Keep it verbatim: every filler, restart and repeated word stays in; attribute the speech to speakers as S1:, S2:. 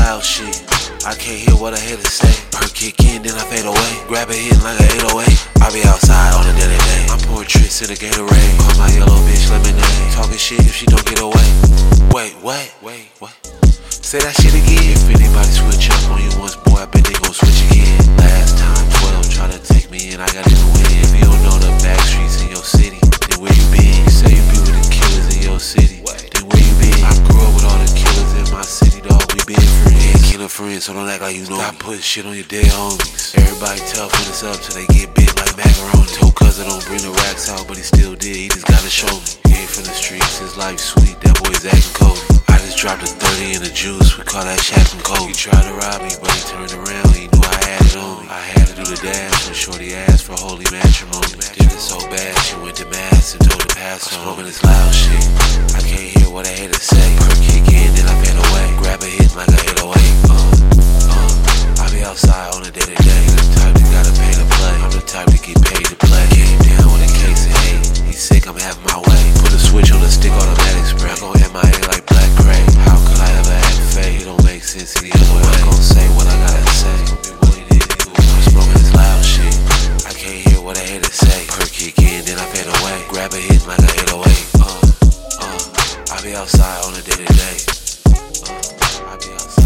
S1: loud shit. I can't hear what I had to say. Perk kick in, then I fade away. Grab a hit like a eight oh eight. I be outside on a daily day. I'm pouring tricks in a Gatorade. Call my yellow bitch lemonade. Talking shit if she don't get away. Wait, wait, wait, what? Say that shit again. If anybody switch up on you once, boy, I bet they gon' switch again. Last time twelve tried to take me in, I got it to win. If you don't know the back streets in your city, then where you been? You say you be with the killers in your city, then where you been? I grew up with all the killers in my city, dog, we been friends. Yeah, killer friends, so don't act like you know. Stop putting shit on your dead homies. Everybody tough when it's up till they get bit like macaroni. Told cousin don't bring the racks out, but he still did, he just gotta show me. He ain't from the streets, his life sweet, that boy's acting cold. I just dropped a thirty in the juice, we call that Shaq and Kobe. He tried to rob me, but he turned around, he knew I had it on me. I had to do the dash when shorty asked for holy matrimony. Did it so bad, she went to mass and told the pastor. I'm smoking this loud shit, I can't hear what I had to say. Perk kick in, then I fade away. Grab a hit like a eight oh eight. Uh, uh, I be outside on a day to day. The type that gotta pay to play. I'm the type to get paid to play. Came down with a case of hate. He's sick, I'm having my way. Put a switch on the stick, automatic spray. I'm gon' M I A like Black Cray. How could I ever act fake? It don't make sense any other way. I'm gon' say what I gotta say. I'm smoking this loud shit, I can't hear what I had to say. Perk kick in, then I fade away. Grab a hit like a eight oh eight. Uh, uh, I be outside on a day to day. Uh, I be outside.